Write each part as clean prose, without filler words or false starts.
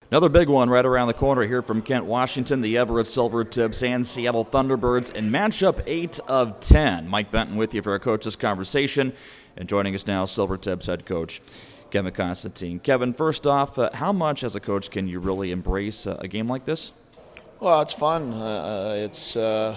Another big one right around the corner here from Kent, Washington, the Everett Silvertips and Seattle Thunderbirds in matchup 8 of 10. Mike Benton with you for our coaches conversation, and joining us now, Silvertips head coach Kevin Constantine. Kevin, first off, how much as a coach can you really embrace a game like this? Well, it's fun. It's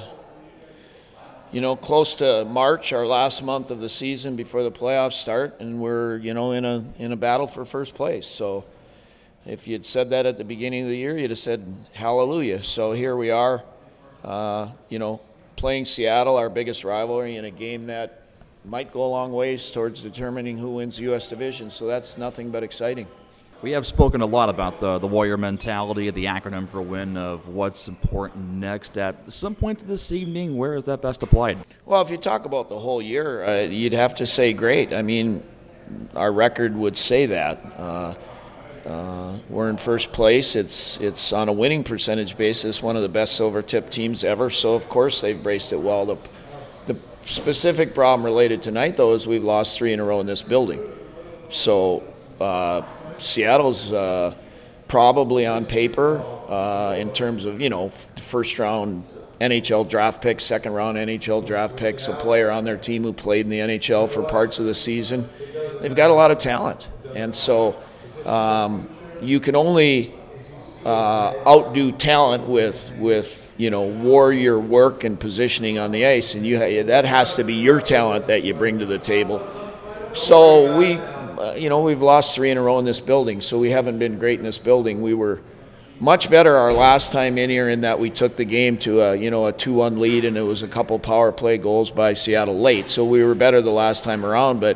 close to March, our last month of the season before the playoffs start, and we're in a battle for first place. So if you'd said that at the beginning of the year, you'd have said hallelujah. So here we are, playing Seattle, our biggest rivalry, in a game that might go a long ways towards determining who wins the U.S. division. So that's nothing but exciting. We have spoken a lot about the Warrior mentality, the acronym for WIN, of what's important next. At some point this evening, where is that best applied? Well, if you talk about the whole year, you'd have to say great. I mean, our record would say that. We're in first place. It's on a winning percentage basis, one of the best Silvertip teams ever. So, of course, they've braced it well. The specific problem related tonight, though, is we've lost 3 in a row in this building. So Seattle's probably on paper in terms of, first-round NHL draft picks, second-round NHL draft picks, a player on their team who played in the NHL for parts of the season. They've got a lot of talent. And so you can only outdo talent with warrior work and positioning on the ice, and that has to be your talent that you bring to the table. So we've lost 3 in a row in this building, so we haven't been great in this building. We were much better our last time in here in that we took the game to a 2-1 lead, and it was a couple power play goals by Seattle late. So we were better the last time around, but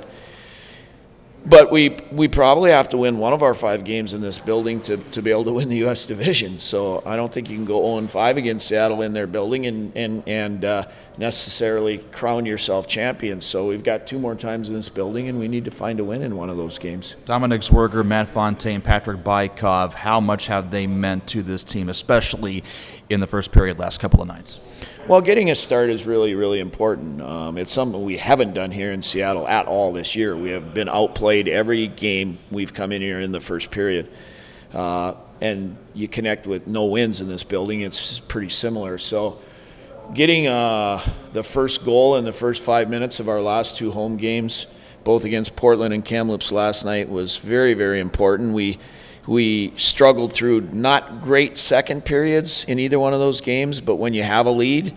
we probably have to win one of our 5 games in this building to be able to win the U.S. division. So I don't think you can go 0-5 against Seattle in their building and necessarily crown yourself champions. So we've got 2 more times in this building, and we need to find a win in one of those games. Dominic Zwerger, Matt Fontaine, Patrick Bykov, how much have they meant to this team, especially in the first period last couple of nights? Well, getting a start is really, really important. It's something we haven't done here in Seattle at all this year. We have been outplayed every game we've come in here in the first period. And you connect with no wins in this building, it's pretty similar. So getting the first goal in the first 5 minutes of our last 2 home games, both against Portland and Kamloops last night, was very, very important. We struggled through not great second periods in either one of those games, but when you have a lead,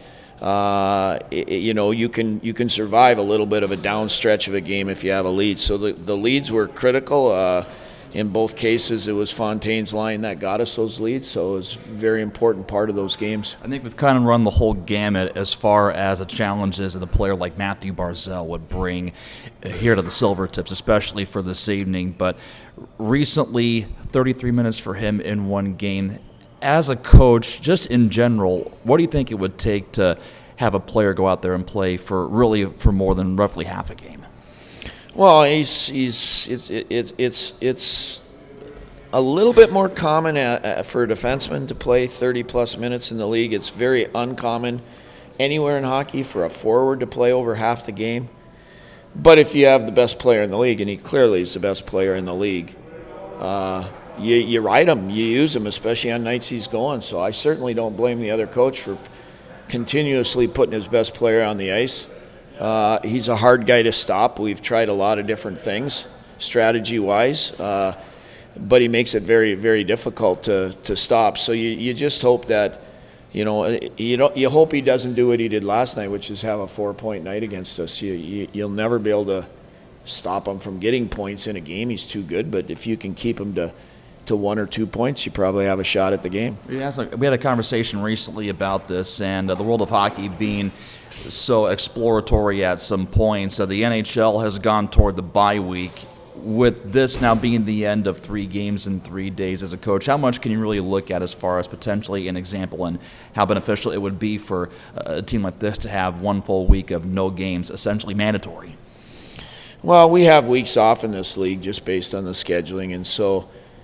you can survive a little bit of a down stretch of a game if you have a lead. So the leads were critical. In both cases, it was Fontaine's line that got us those leads, so it was a very important part of those games. I think we've kind of run the whole gamut as far as the challenges that a player like Matthew Barzal would bring here to the Silvertips, especially for this evening. But recently, 33 minutes for him in one game. As a coach, just in general, what do you think it would take to have a player go out there and play for more than roughly half a game? Well, it's a little bit more common for a defenseman to play 30-plus minutes in the league. It's very uncommon anywhere in hockey for a forward to play over half the game. But if you have the best player in the league, and he clearly is the best player in the league, you ride him, you use him, especially on nights he's going. So I certainly don't blame the other coach for continuously putting his best player on the ice. He's a hard guy to stop. We've tried a lot of different things, strategy-wise, but he makes it very, very difficult to stop. So you just hope that, you hope he doesn't do what he did last night, which is have a 4-point night against us. You'll never be able to stop him from getting points in a game. He's too good, but if you can keep him to 1 or 2 points, you probably have a shot at the game. We had a conversation recently about this, and the world of hockey being so exploratory at some points. The NHL has gone toward the bye week. With this now being the end of 3 games in 3 days as a coach, how much can you really look at as far as potentially an example and how beneficial it would be for a team like this to have 1 full week of no games, essentially mandatory? Well, we have weeks off in this league just based on the scheduling, and so,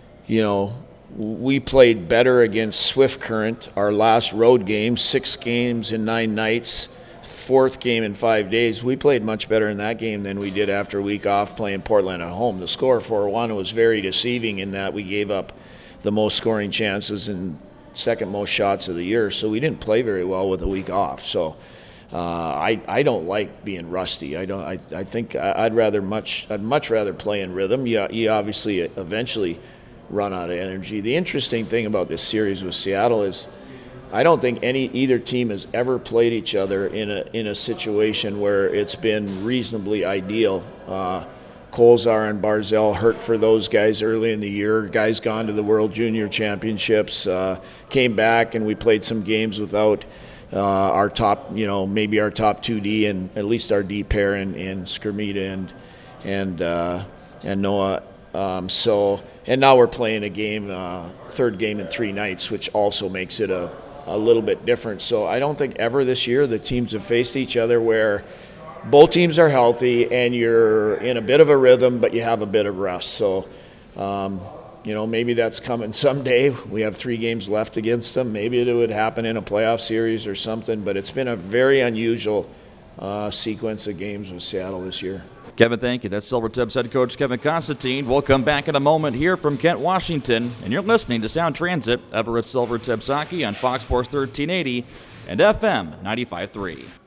we played better against Swift Current, our last road game, 6 games in 9 nights. 4th game in 5 days. We played much better in that game than we did after a week off playing Portland at home. The score 4-1 was very deceiving in that we gave up the most scoring chances and second most shots of the year. So we didn't play very well with a week off. So I don't like being rusty. I think I'd much rather play in rhythm. You obviously eventually run out of energy. The interesting thing about this series with Seattle is I don't think either team has ever played each other in a situation where it's been reasonably ideal. Kolzar and Barzal hurt for those guys early in the year. Guys gone to the World Junior Championships, came back, and we played some games without our top, maybe our top 2D and at least our D pair in Skrmita and Noah. And now we're playing a game, third game in 3 nights, which also makes it a little bit different. So I don't think ever this year the teams have faced each other where both teams are healthy and you're in a bit of a rhythm, but you have a bit of rest. So, maybe that's coming someday. We have 3 games left against them. Maybe it would happen in a playoff series or something, but it's been a very unusual sequence of games with Seattle this year. Kevin, thank you. That's Silvertips head coach Kevin Constantine. We'll come back in a moment here from Kent, Washington, and you're listening to Sound Transit, Everett Silvertips Hockey on Fox Sports 1380 and FM 95.3.